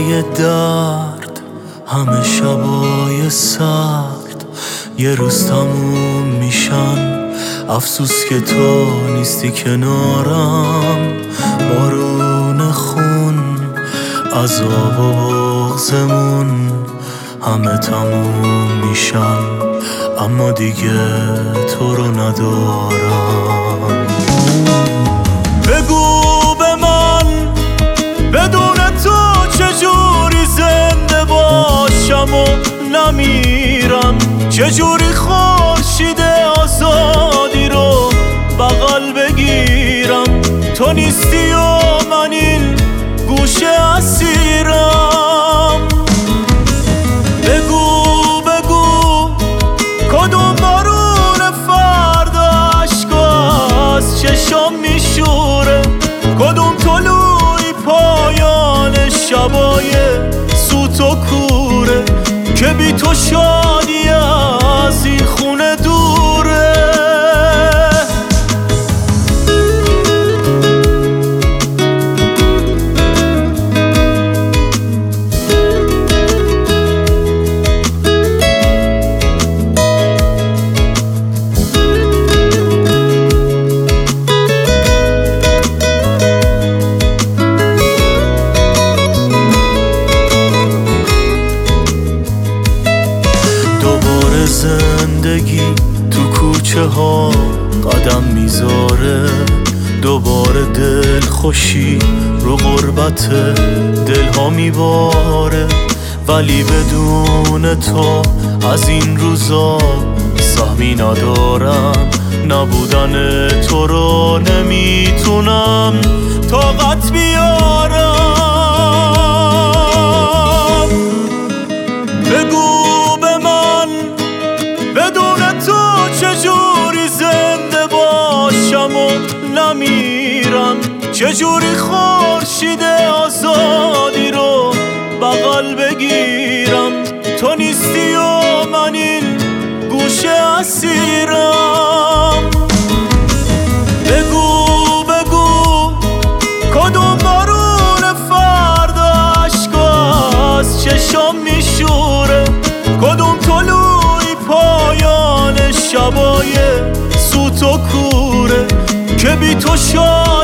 روزای درد، همه شبای سرد یه روز تموم میشن. افسوس که تو نیستی کنارم. بارون خون، عذاب و بغضمون همه تموم میشن، اما دیگه تو رو ندارم. بگو به من بدون تو چجوری زنده باشم و نمیرم، چجوری خورشید آزادی رو بغل بگیرم. تو نیستی و من این گوشه اسیرم. بگو کدوم بارون فردا عشقا از چشام میشوره، کدوم طلوعی پایان شبای سوت و کوره که بی تو شادی از این خونه دوره. زندگی تو کوچه ها قدم میذاره، دوباره دل خوشی رو غربت دل ها میباره. ولی بدون تو از این روزا سهمی ندارم، نبودن تو رو نمیتونم طاقت بیارم. بگو بدون تو چجوری زنده باشم و نمیرم، چجوری خورشید آزادی رو بغل بگیرم. تو نیستی و من این گوشه اسیرم. بگو کدوم بارون فردا عشقا از چشام میشوره، کدوم طلوعی پایان شبای سوت و کوره که بی تو شاد